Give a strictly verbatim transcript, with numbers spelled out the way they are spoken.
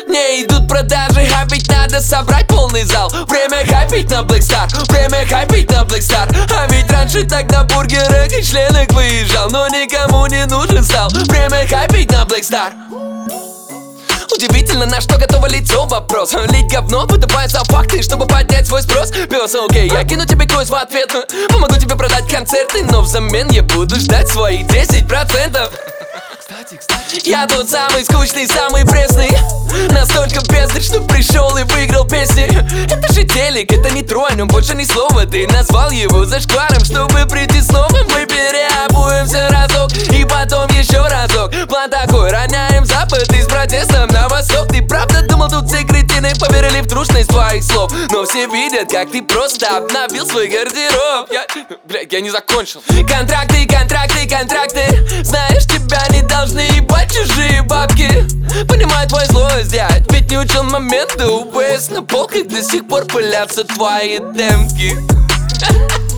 Не идут продажи, хайпить надо собрать полный зал. Время хайпить на Black Star, время хайпить на Black Star. А ведь раньше так на бургерах и членах выезжал, но никому не нужен стал. Время хайпить на Black Star. Удивительно, на что готово лицо, вопрос. Лить говно, выдавая факты, чтобы поднять свой спрос. Пес, окей, я кину тебе квиз в ответ. Помогу тебе продать концерты, но взамен я буду ждать свои десять процентов. Я тот самый скучный, самый пресный, настолько бездарь, что пришел и выиграл песни. Это же телек, это не тронь, он больше ни слова. Ты назвал его зашкваром, чтобы прийти снова. Мы переобуемся разок и потом еще разок. План такой, роняем запад и с протестом на восток. Ты правда думал, тут все кретины поверили в трушность твоих слов? Но все видят, как ты просто обновил свой гардероб. Я... Блядь, я не закончил. Контракты, контракты, контракты. Знаешь, тебя не должны ебать чужие бабки. Понимаю твой злость, дядь, ведь не учил момент. УБС на полках до сих пор пылятся твои демки.